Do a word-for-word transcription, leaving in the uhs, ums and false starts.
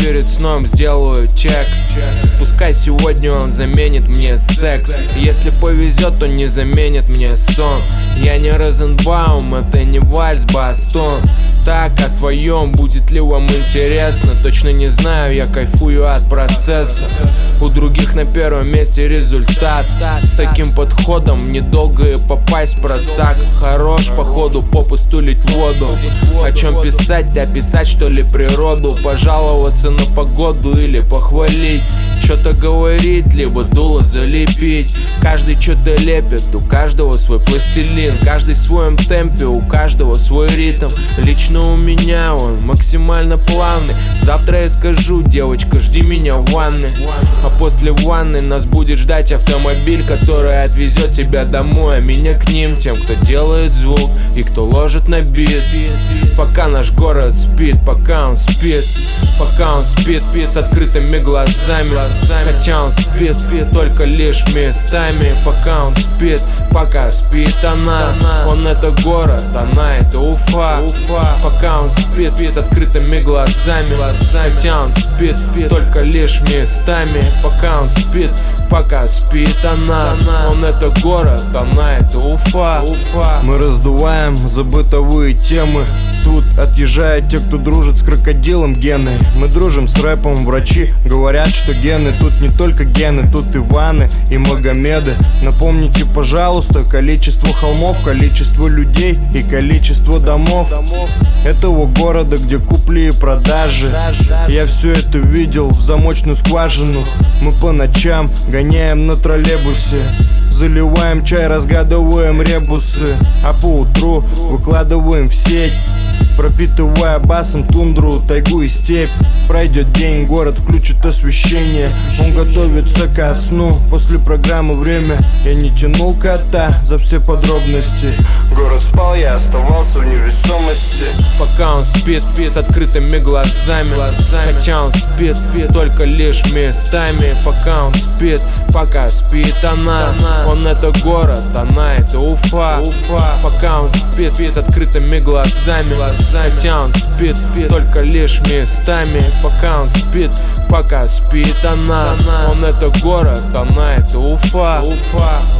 перед сном сделаю текст. Пускай сегодня он заменит мне секс. Если повезет, то не заменит мне сон. Я не Розенбаум, это не вальс, бастон. Так, о своем, будет ли вам интересно? Точно не знаю, я кайфую от процесса. У других на первом месте результат. С таким подходом недолго и попасть в просак. Хорош, походу, попусту лить воду. О чем писать, описать что ли природу? Пожаловаться на погоду или похвалить? Что-то говорить, либо дуло залепить. Каждый что-то лепит, у каждого свой пластилин. Каждый в своем темпе, у каждого свой ритм. Лично у меня он максимально плавный. Завтра я скажу: девочка, жди меня в ванной. А после ванны нас будет ждать автомобиль, который отвезет тебя домой, а меня к ним, тем, кто делает звук и кто ложит на бит. Пока наш город спит, пока он спит, пока он спит, спит с открытыми глазами. Хотя он спит, спит только лишь местами. Пока он спит, пока спит она. Он это город, она это Уфа. Пока он спит, спит с открытыми глазами. Хотя он спит, спит только лишь местами. Пока он спит, пока спит она. Он это город, она это Уфа. Мы раздуваем за бытовые темы. Тут отъезжают те, кто дружит с крокодилом гены. Мы дружим с рэпом, врачи говорят, что гены. Тут не только гены, тут Иваны и Магомеды. Напомните, пожалуйста, количество холмов, количество людей и количество домов этого города, где купли и продажи. Я все это видел в замочную скважину. Мы по ночам гоняем на троллейбусе, заливаем чай, разгадываем ребусы, а по утру выкладываем в сеть, пропитывая басом тундру, тайгу и степь. Пройдет день, город включит освещение. Он готовится ко сну. После программы «Время» я не тянул кота за все подробности. Город спал, я оставался в невесомости. Пока он спит, спит с открытыми глазами. Хотя он спит, спит только лишь местами. Пока он спит, пока спит она. Он это город, она это Уфа. Пока он спит, спит с открытыми глазами. Хотя он спит, спит только лишь местами. Пока он спит, пока спит она. Он это город, она это Уфа.